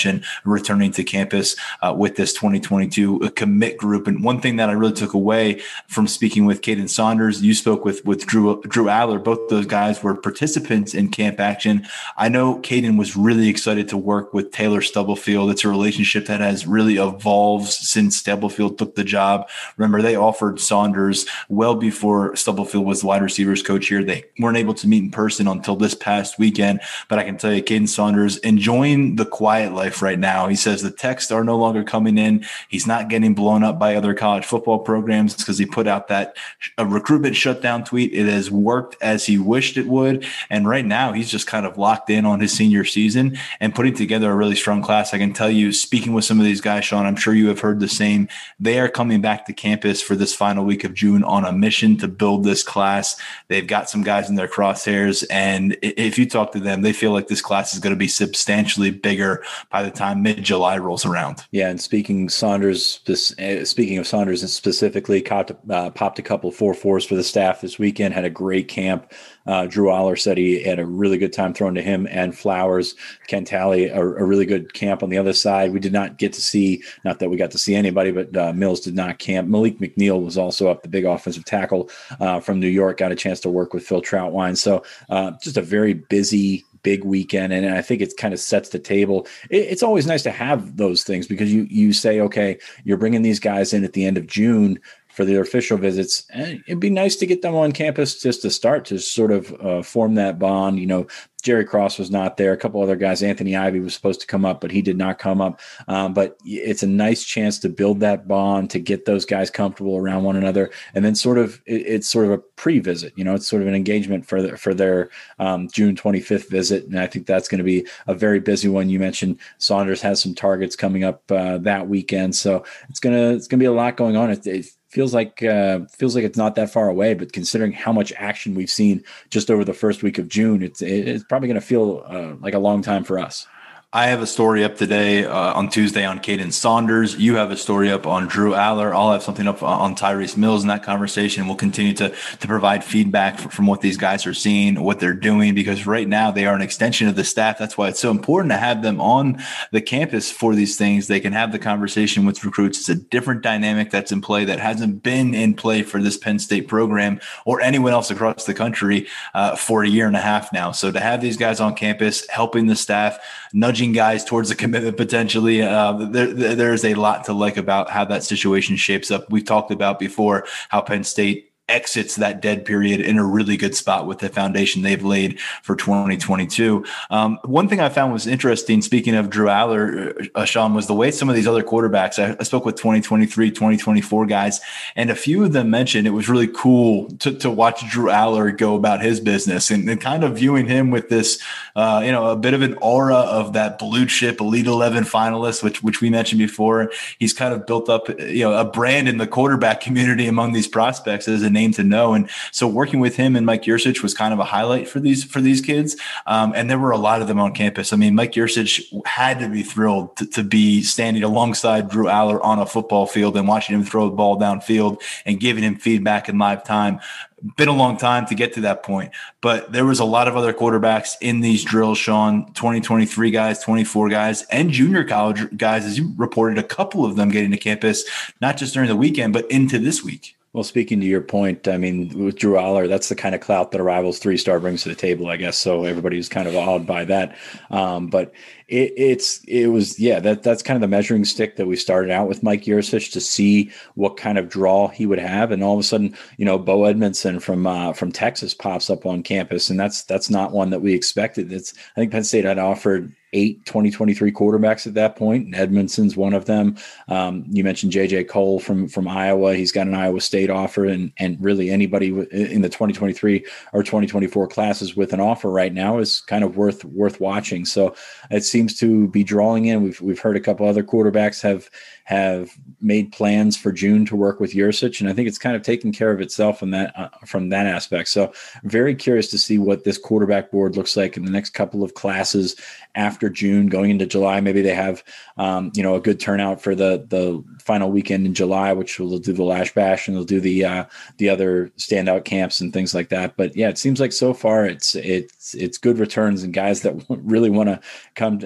Speaker 2: mentioned, returning to campus uh, with this twenty twenty-two commit group. And one thing that I really took away from speaking with Caden Saunders, you spoke with with Drew Drew Aller. Both those guys were participants in camp action. I know Caden was really excited to work with Taylor Stubblefield. It's a relationship that has really evolved since Stubblefield took the job. Remember, they offered Saunders well before Stubblefield was the wide receivers coach here. They weren't able to meet in person until this past weekend. But I can tell you, Caden Saunders enjoying the quiet life right now. He says the texts are no longer coming in. He's not getting blown up by other college football programs because he put out that a recruitment shutdown tweet. It has worked as he wished it would. And right now he's just kind of locked in on his senior season and putting together a really strong class. I can tell you, speaking with some of these guys, Sean, I'm sure you have heard the same. They are coming back to campus for this final week of June on a mission to build this class. They've got some guys in their crosshairs. And if you talk to them, they feel like this class is going to be substantially bigger by the time mid-July rolls around.
Speaker 3: Yeah, and speaking Saunders, this, uh, speaking of Saunders and specifically, caught, uh, popped a couple four fours for the staff this weekend, had a great camp. Uh, Drew Aller said he had a really good time throwing to him and Flowers. Ken Talley, a, a really good camp on the other side. We did not get to see, not that we got to see anybody, but uh, Mills did not camp. Malik McNeil was also up, the big offensive tackle uh, from New York, got a chance to work with Phil Troutwine. So uh, just a very busy, big weekend. And I think it kind of sets the table. It, it's always nice to have those things because you, you say, okay, you're bringing these guys in at the end of June for their official visits. And it'd be nice to get them on campus just to start to sort of uh, form that bond. You know, Jerry Cross was not there. A couple other guys, Anthony Ivey was supposed to come up, but he did not come up. Um, but it's a nice chance to build that bond, to get those guys comfortable around one another. And then sort of, it, it's sort of a pre-visit, you know, it's sort of an engagement for, the, for their um, June twenty-fifth visit. And I think that's going to be a very busy one. You mentioned Saunders has some targets coming up uh, that weekend. So it's going to, it's going to be a lot going on. It, it feels like, uh, feels like it's not that far away, but considering how much action we've seen just over the first week of June, it's, it's probably going to feel uh, like a long time for us.
Speaker 2: I have a story up today uh, on Tuesday on Caden Saunders. You have a story up on Drew Aller. I'll have something up on Tyrese Mills in that conversation. We'll continue to to provide feedback from what these guys are seeing, what they're doing, because right now they are an extension of the staff. That's why it's so important to have them on the campus for these things. They can have the conversation with recruits. It's a different dynamic that's in play that hasn't been in play for this Penn State program or anyone else across the country uh, for a year and a half now. So to have these guys on campus, helping the staff, nudging guys towards the commitment potentially. Uh, there, there's a lot to like about how that situation shapes up. We've talked about before how Penn State exits that dead period in a really good spot with the foundation they've laid for twenty twenty-two. Um, one thing I found was interesting, speaking of Drew Aller, uh, Sean, was the way some of these other quarterbacks, I, I spoke with twenty twenty-three, twenty twenty-four guys, and a few of them mentioned it was really cool to, to watch Drew Aller go about his business and, and kind of viewing him with this, uh, you know, a bit of an aura of that blue chip Elite eleven finalist, which, which we mentioned before. He's kind of built up, you know, a brand in the quarterback community among these prospects as a name to know. And so working with him and Mike Yurcich was kind of a highlight for these, for these kids. Um, and there were a lot of them on campus. I mean, Mike Yurcich had to be thrilled to, to be standing alongside Drew Aller on a football field and watching him throw the ball downfield and giving him feedback in live time. Been a long time to get to that point, but there was a lot of other quarterbacks in these drills, Sean, twenty twenty-three guys, twenty-four guys, and junior college guys, as you reported, a couple of them getting to campus, not just during the weekend, but into this week.
Speaker 3: Well, speaking to your point, I mean, with Drew Aller, that's the kind of clout that a rival's three-star brings to the table, I guess. So everybody's kind of awed by that. Um, but it, it's it was, yeah, that that's kind of the measuring stick that we started out with Mike Yurcich to see what kind of draw he would have. And all of a sudden, you know, Bo Edmondson from uh, from Texas pops up on campus, and that's that's not one that we expected. It's I think Penn State had offered eight twenty twenty-three quarterbacks at that point, and Edmondson's one of them. Um, you mentioned J J Cole from from Iowa. He's got an Iowa State offer, and and really anybody in the twenty twenty-three or twenty twenty-four classes with an offer right now is kind of worth worth watching. So it seems to be drawing in. We've we've heard a couple other quarterbacks have have made plans for June to work with Yurcich, and I think it's kind of taken care of itself in that uh, from that aspect. So very curious to see what this quarterback board looks like in the next couple of classes after June, going into July. Maybe they have um, you know a good turnout for the the final weekend in July, which will do the Lash Bash, and they'll do the uh, the other standout camps and things like that. But yeah, it seems like so far it's it's it's good returns and guys that really want to come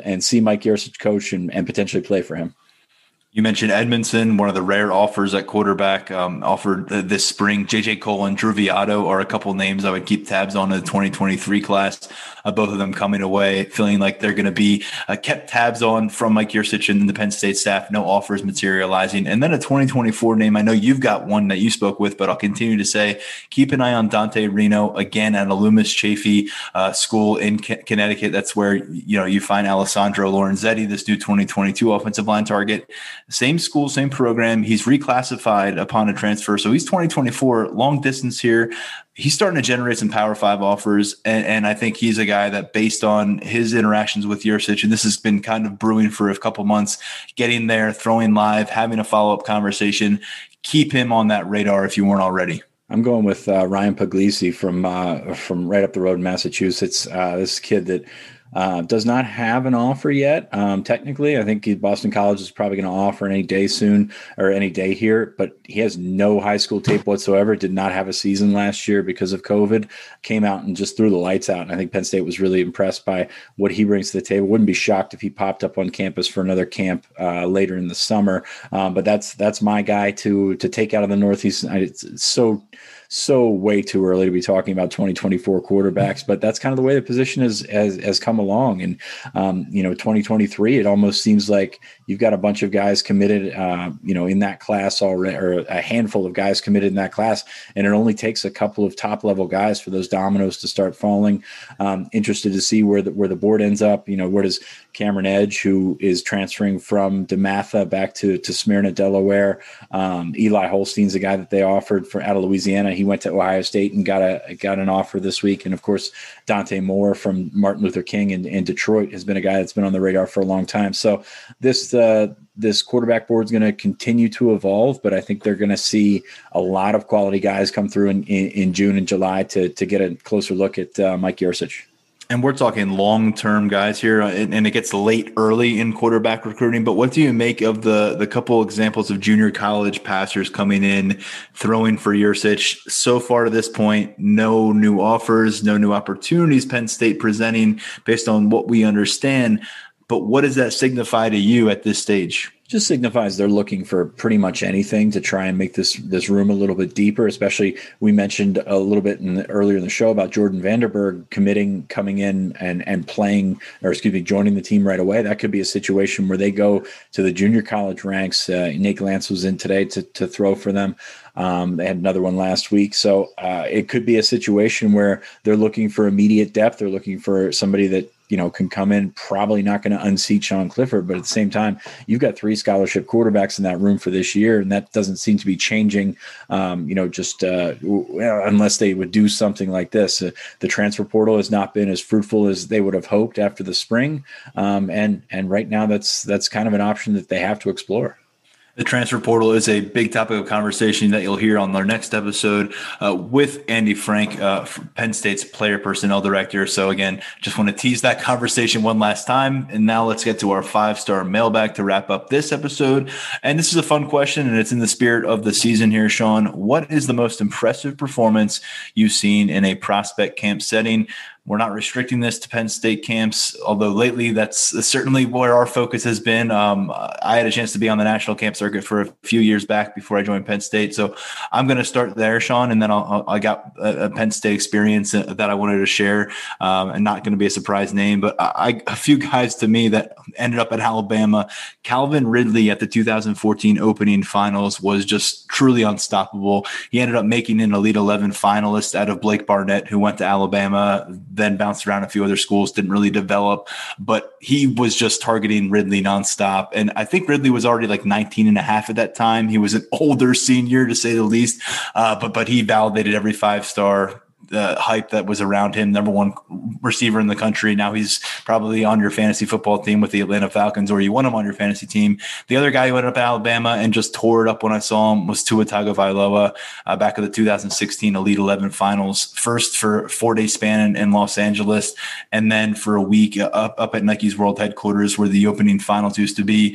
Speaker 3: and see Mike Yurcich coach and, and potentially play for him.
Speaker 2: You mentioned Edmondson, one of the rare offers at quarterback um, offered this spring. J J Cole and Drew Viotto are a couple names I would keep tabs on in the twenty twenty-three class. Uh, both of them coming away, feeling like they're going to be uh, kept tabs on from Mike Yurcich and the Penn State staff. No offers materializing. And then a twenty twenty-four name. I know you've got one that you spoke with, but I'll continue to say keep an eye on Dante Reno, again at a Loomis Chaffee uh, school in C- Connecticut. That's where you know you find Alessandro Lorenzetti, this new twenty twenty-two offensive line target. Same school, same program. He's reclassified upon a transfer. So he's twenty twenty-four, long distance here. He's starting to generate some Power Five offers. And, and I think he's a guy that, based on his interactions with Yurcich, and this has been kind of brewing for a couple months, getting there, throwing live, having a follow-up conversation, keep him on that radar if you weren't already.
Speaker 3: I'm going with uh, Ryan Puglisi from uh, from right up the road in Massachusetts. Uh, this kid that uh, does not have an offer yet. Um, technically, I think Boston College is probably going to offer any day soon or any day here, but he has no high school tape whatsoever. Did not have a season last year because of COVID. Came out and just threw the lights out. And I think Penn State was really impressed by what he brings to the table. Wouldn't be shocked if he popped up on campus for another camp uh, later in the summer. Um, but that's that's my guy to to take out of the Northeast. It's, it's so. So way too early to be talking about twenty twenty-four quarterbacks, but that's kind of the way the position has has, has come along. And um, you know, twenty twenty-three, it almost seems like you've got a bunch of guys committed, uh, you know, in that class already, or a handful of guys committed in that class, and it only takes a couple of top level guys for those dominoes to start falling. Um, interested to see where the where the board ends up. You know, where does Cameron Edge, who is transferring from DeMatha back to to Smyrna, Delaware? Um, Eli Holstein's a guy that they offered for out of Louisiana. He went to Ohio State and got a got an offer this week. And of course, Dante Moore from Martin Luther King in, in Detroit has been a guy that's been on the radar for a long time. So this uh, this quarterback board is going to continue to evolve, but I think they're going to see a lot of quality guys come through in, in, in June and July to to get a closer look at uh, Mike Yurcich.
Speaker 2: And we're talking long-term guys here, and, and it gets late early in quarterback recruiting. But what do you make of the the couple examples of junior college passers coming in, throwing for Yurcich? So far to this point, no new offers, no new opportunities Penn State presenting based on what we understand. But what does that signify to you at this stage?
Speaker 3: Just signifies they're looking for pretty much anything to try and make this this room a little bit deeper. Especially, we mentioned a little bit in the, earlier in the show about Jordan Vanderberg committing, coming in and and playing, or excuse me, joining the team right away. That could be a situation where they go to the junior college ranks. Uh, Nate Lance was in today to to throw for them. Um, they had another one last week. So uh, it could be a situation where they're looking for immediate depth. They're looking for somebody that, you know, can come in, probably not going to unseat Sean Clifford, but at the same time, you've got three scholarship quarterbacks in that room for this year. And that doesn't seem to be changing, um, you know, just uh, unless they would do something like this. Uh, the transfer portal has not been as fruitful as they would have hoped after the spring. Um, and, and right now that's, that's kind of an option that they have to explore.
Speaker 2: The transfer portal is a big topic of conversation that you'll hear on our next episode uh, with Andy Frank, uh, Penn State's player personnel director. So again, just want to tease that conversation one last time. And now let's get to our five-star mailbag to wrap up this episode. And this is a fun question, and it's in the spirit of the season here, Sean. What is the most impressive performance you've seen in a prospect camp setting? We're not restricting this to Penn State camps, although lately that's certainly where our focus has been. Um, I had a chance to be on the national camp circuit for a few years back before I joined Penn State. So I'm going to start there, Sean, and then I'll, I got a, a Penn State experience that I wanted to share, um, and not going to be a surprise name, but I, a few guys to me that ended up at Alabama. Calvin Ridley at the two thousand fourteen opening finals was just truly unstoppable. He ended up making an Elite eleven finalist out of Blake Barnett, who went to Alabama, then bounced around a few other schools, didn't really develop, but he was just targeting Ridley nonstop. And I think Ridley was already like nineteen and a half at that time. He was an older senior, to say the least, uh, but but he validated every five-star uh, hype that was around him. Number one receiver in the country. Now he's probably on your fantasy football team with the Atlanta Falcons, or you want him on your fantasy team. The other guy who ended up at Alabama and just tore it up when I saw him was Tua Tagovailoa, uh, back at the two thousand sixteen Elite eleven finals, first for a four-day span in, in Los Angeles, and then for a week up, up at Nike's World headquarters where the opening finals used to be.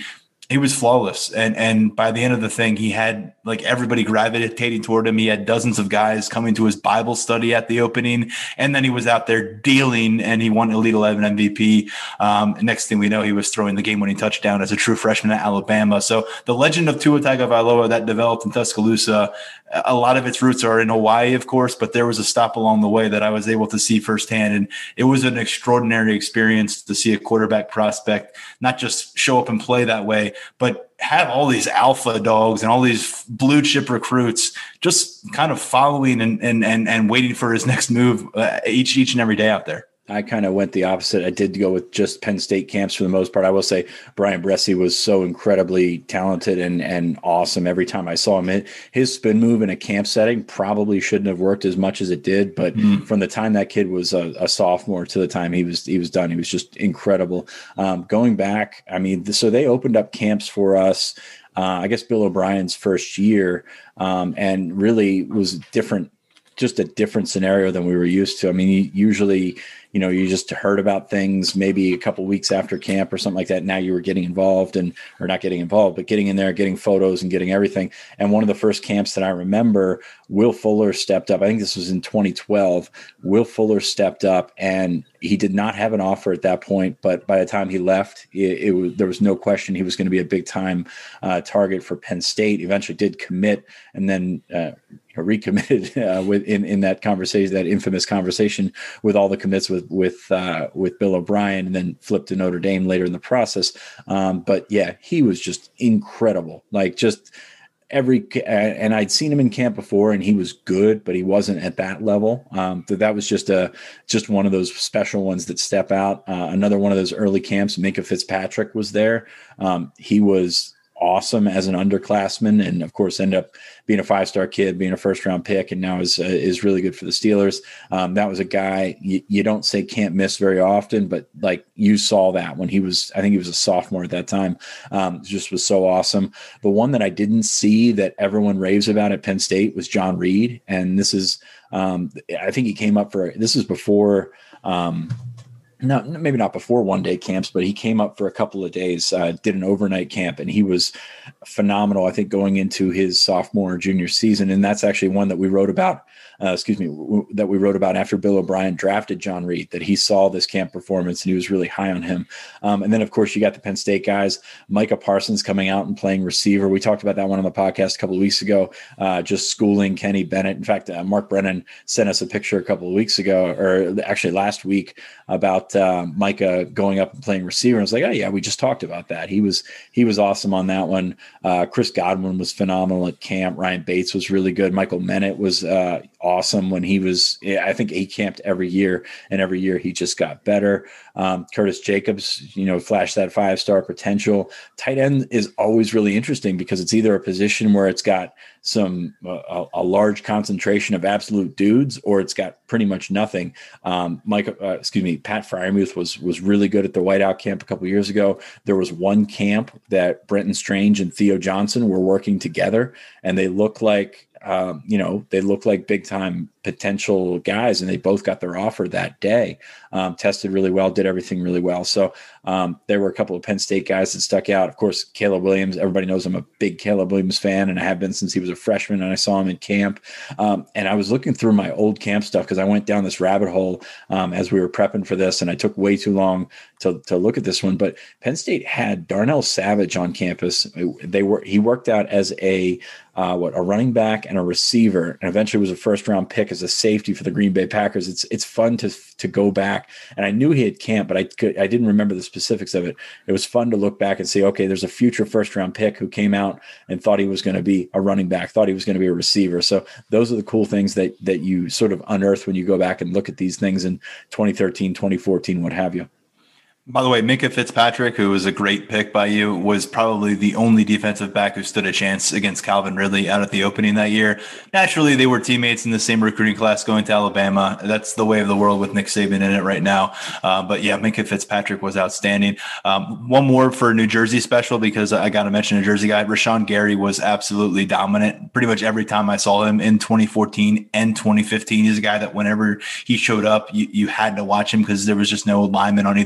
Speaker 2: He was flawless. And and by the end of the thing, he had like everybody gravitating toward him. He had dozens of guys coming to his Bible study at the opening. And then he was out there dealing, and he won Elite eleven M V P. Um, next thing we know, he was throwing the game-winning touchdown as a true freshman at Alabama. So the legend of Tua Tagovailoa that developed in Tuscaloosa, a lot of its roots are in Hawaii, of course, but there was a stop along the way that I was able to see firsthand. And it was an extraordinary experience to see a quarterback prospect not just show up and play that way, but have all these alpha dogs and all these blue chip recruits just kind of following and and and, and waiting for his next move uh, each each and every day out there.
Speaker 3: I kind of went the opposite. I did go with just Penn State camps for the most part. I will say Brian Bresci was so incredibly talented and and awesome every time I saw him. His spin move in a camp setting probably shouldn't have worked as much as it did, but mm. from the time that kid was a, a sophomore to the time he was he was done, he was just incredible. Um, going back, I mean, so they opened up camps for us, uh, I guess Bill O'Brien's first year, um, and really was different, just a different scenario than we were used to. I mean, usually, you know, you just heard about things maybe a couple of weeks after camp or something like that. Now you were getting involved and, or not getting involved, but getting in there, getting photos and getting everything. And one of the first camps that I remember, Will Fuller stepped up. I think this was in twenty twelve. Will Fuller stepped up, and he did not have an offer at that point, but by the time he left, it, it was, there was no question he was going to be a big time uh, target for Penn State. Eventually did commit, and then uh, recommitted uh, with in, in that conversation, that infamous conversation with all the commits with with uh, with Bill O'Brien, and then flipped to Notre Dame later in the process. Um, but yeah, he was just incredible. Like just every, and I'd seen him in camp before, and he was good, but he wasn't at that level. Um, that that was just a just one of those special ones that step out. Uh, another one of those early camps, Minkah Fitzpatrick was there. Um, he was awesome as an underclassman, and of course ended up being a five-star kid, being a first-round pick, and now is uh, is really good for the Steelers. Um, that was a guy you, you don't say can't miss very often, but like you saw that when he was, I think he was a sophomore at that time, um, just was so awesome. The one that I didn't see that everyone raves about at Penn State was John Reed, and this is, um, I think he came up for, this is before, um, No, maybe not before one day camps, but he came up for a couple of days, uh, did an overnight camp, and he was phenomenal, I think, going into his sophomore or junior season. And that's actually one that we wrote about, uh, excuse me, w- that we wrote about after Bill O'Brien drafted John Reed, that he saw this camp performance and he was really high on him. Um, and then, of course, you got the Penn State guys, Micah Parsons coming out and playing receiver. We talked about that one on the podcast a couple of weeks ago, uh, just schooling Kenny Bennett. In fact, uh, Mark Brennan sent us a picture a couple of weeks ago, or actually last week, about Uh, Micah going up and playing receiver. I was like, oh yeah, we just talked about that. He was he was awesome on that one. Uh, Chris Godwin was phenomenal at camp. Ryan Bates was really good. Michael Mennett was uh, awesome when he was. I think he camped every year, and every year he just got better. Um, Curtis Jacobs, you know, flashed that five star potential. Tight end is always really interesting because it's either a position where it's got some uh, a large concentration of absolute dudes, or it's got pretty much nothing. Um, Mike, uh, excuse me, Pat Fryermuth was was really good at the Whiteout camp a couple of years ago. There was one camp that Brenton Strange and Theo Johnson were working together, and they look like um, you know they look like big time potential guys, and they both got their offer that day. Um, tested really well, did everything really well. So um, there were a couple of Penn State guys that stuck out. Of course, Caleb Williams. Everybody knows I'm a big Caleb Williams fan, and I have been since he was a freshman, and I saw him in camp. Um, and I was looking through my old camp stuff because I went down this rabbit hole um, as we were prepping for this, and I took way too long to, to look at this one. But Penn State had Darnell Savage on campus. They were he worked out as a uh, what a running back and a receiver, and eventually was a first round pick as a safety for the Green Bay Packers. It's it's fun to to go back, and I knew he had camp, but I could, I didn't remember the specifics of it. It was fun to look back and say, okay, there's a future first round pick who came out and thought he was going to be a running back, thought he was going to be a receiver. So those are the cool things that that you sort of unearth when you go back and look at these things in twenty thirteen, twenty fourteen, what have you.
Speaker 2: By the way, Minkah Fitzpatrick, who was a great pick by you, was probably the only defensive back who stood a chance against Calvin Ridley out at the opening that year. Naturally, they were teammates in the same recruiting class going to Alabama. That's the way of the world with Nick Saban in it right now. Uh, but yeah, Minkah Fitzpatrick was outstanding. Um, one more for New Jersey special, because I got to mention a Jersey guy. Rashawn Gary was absolutely dominant pretty much every time I saw him in twenty fourteen and twenty fifteen. He's a guy that whenever he showed up, you, you had to watch him because there was just no lineman on either side of the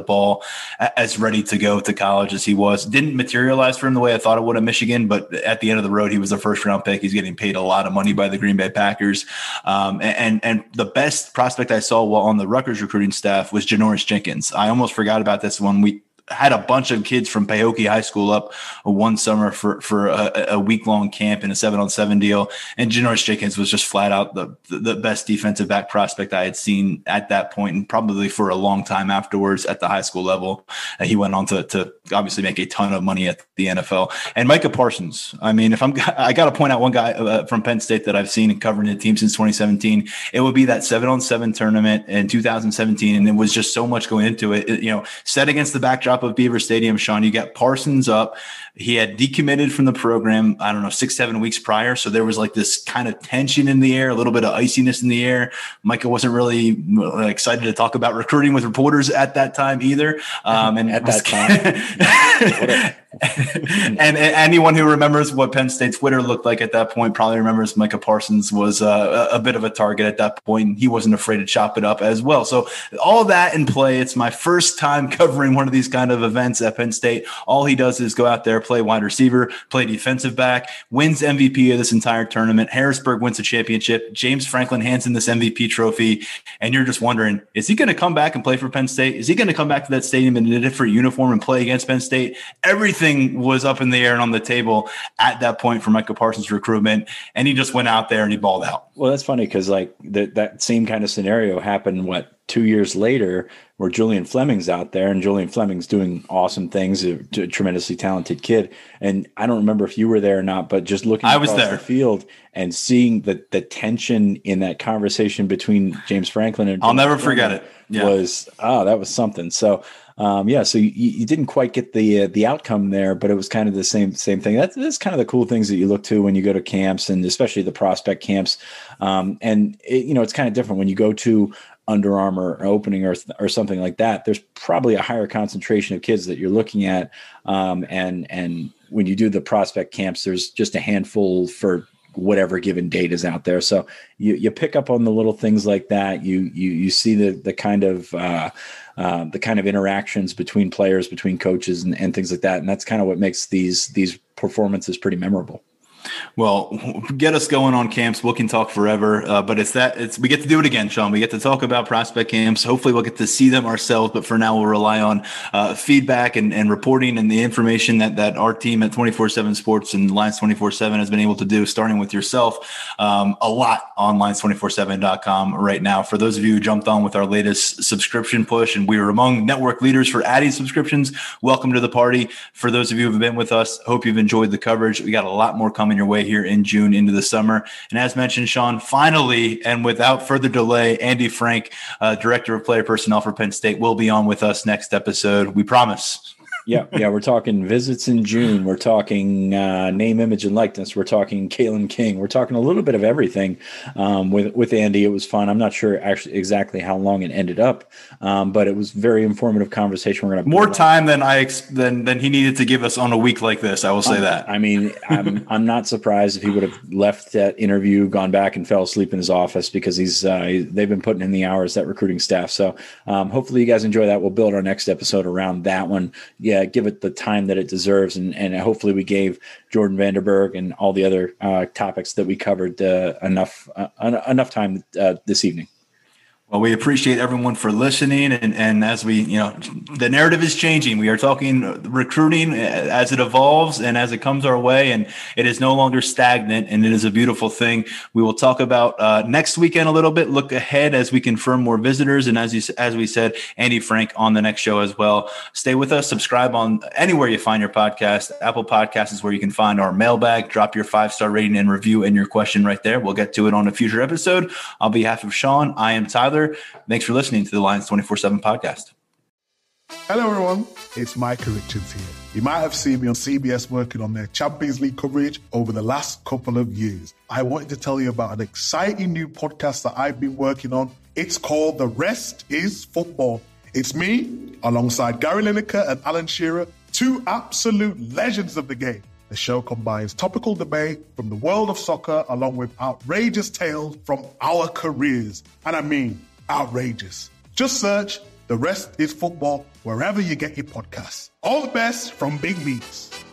Speaker 2: ball as ready to go to college as he was. Didn't materialize for him the way I thought it would at Michigan, but at the end of the road, he was a first round pick. He's getting paid a lot of money by the Green Bay Packers. Um, and, and the best prospect I saw while on the Rutgers recruiting staff was Janoris Jenkins. I almost forgot about this when we had a bunch of kids from Pahokee High School up one summer for, for a, a week long camp in a seven on seven deal. And Janoris Jenkins was just flat out the, the best defensive back prospect I had seen at that point, and probably for a long time afterwards at the high school level. And he went on to, to obviously make a ton of money at the N F L. And Micah Parsons, I mean, if I'm, I got to point out one guy uh, from Penn State that I've seen and covering the team since twenty seventeen. It would be that seven on seven tournament in two thousand seventeen. And it was just so much going into it, it you know, set against the backdrop of Beaver Stadium, Sean. You got Parsons up. He had decommitted from the program, I don't know, six, seven weeks prior. So there was like this kind of tension in the air, a little bit of iciness in the air. Micah wasn't really excited to talk about recruiting with reporters at that time either. Um, and
Speaker 3: at that time.
Speaker 2: and, and anyone who remembers what Penn State Twitter looked like at that point probably remembers Micah Parsons was uh, a bit of a target at that point. He wasn't afraid to chop it up as well. So all that in play. It's my first time covering one of these kind of events at Penn State. All he does is go out there, play wide receiver, play defensive back, wins M V P of this entire tournament. Harrisburg wins the championship. James Franklin hands in this M V P trophy. And you're just wondering, is he going to come back and play for Penn State? Is he going to come back to that stadium in a different uniform and play against Penn State? Everything was up in the air and on the table at that point for Micah Parsons' recruitment. And he just went out there and he balled out.
Speaker 3: Well, that's funny because like the, that same kind of scenario happened, what, two years later, where Julian Fleming's out there, and Julian Fleming's doing awesome things, a, a tremendously talented kid. And I don't remember if you were there or not, but just looking
Speaker 2: I was
Speaker 3: across
Speaker 2: there.
Speaker 3: the field and seeing the the tension in that conversation between James Franklin and
Speaker 2: I'll
Speaker 3: James
Speaker 2: never
Speaker 3: Fleming
Speaker 2: forget it. Yeah.
Speaker 3: Was oh, that was something. So um, yeah, so you, you didn't quite get the uh, the outcome there, but it was kind of the same same thing. That's, that's kind of the cool things that you look to when you go to camps, and especially the prospect camps. Um, and it, you know, it's kind of different when you go to Under Armour opening or or something like that. There's probably a higher concentration of kids that you're looking at, um, and and when you do the prospect camps, there's just a handful for whatever given date is out there. So you you pick up on the little things like that. You you you see the the kind of uh, uh, the kind of interactions between players, between coaches, and, and things like that. And that's kind of what makes these these performances pretty memorable.
Speaker 2: Well, get us going on camps. We can talk forever, uh, but it's that it's we get to do it again, Sean. We get to talk about prospect camps. Hopefully, we'll get to see them ourselves. But for now, we'll rely on uh, feedback and, and reporting and the information that that our team at twenty-four seven Sports and Lions twenty-four seven has been able to do, starting with yourself. Um, a lot on Lions twenty-four seven dot com right now. For those of you who jumped on with our latest subscription push, and we were among network leaders for adding subscriptions, welcome to the party. For those of you who have been with us, hope you've enjoyed the coverage. We got a lot more coming your way here in June into the summer. And as mentioned, Sean, finally, and without further delay, Andy Frank, uh, Director of Player Personnel for Penn State, will be on with us next episode. We promise.
Speaker 3: Yeah, yeah, we're talking visits in June. We're talking uh, name, image, and likeness. We're talking Kalen King. We're talking a little bit of everything um, with with Andy. It was fun. I'm not sure actually exactly how long it ended up, um, but it was very informative conversation. We're gonna
Speaker 2: more time than I ex- than than he needed to give us on a week like this. I will say
Speaker 3: um,
Speaker 2: that.
Speaker 3: I mean, I'm I'm not surprised if he would have left that interview, gone back, and fell asleep in his office because he's uh, they've been putting in the hours, that recruiting staff. So um, hopefully you guys enjoy that. We'll build our next episode around that one. Yeah. Give it the time that it deserves, and, and hopefully we gave Jordan Vanderberg and all the other uh, topics that we covered uh, enough uh, enough time uh, this evening.
Speaker 2: Well, we appreciate everyone for listening. And, and as we, you know, the narrative is changing. We are talking recruiting as it evolves and as it comes our way, and it is no longer stagnant, and it is a beautiful thing. We will talk about uh, next weekend a little bit, look ahead as we confirm more visitors. And as you, as we said, Andy Frank on the next show as well. Stay with us, subscribe on anywhere you find your podcast. Apple Podcasts is where you can find our mailbag. Drop your five-star rating and review and your question right there. We'll get to it on a future episode. On behalf of Sean, I am Tyler. Thanks for listening to the Lions twenty-four seven podcast.
Speaker 6: Hello, everyone. It's Micah Richards here. You might have seen me on C B S working on their Champions League coverage over the last couple of years. I wanted to tell you about an exciting new podcast that I've been working on. It's called The Rest is Football. It's me, alongside Gary Lineker and Alan Shearer, two absolute legends of the game. The show combines topical debate from the world of soccer along with outrageous tales from our careers. And I mean outrageous. Just search The rest is football wherever you get your podcasts. All the best from Big Meats.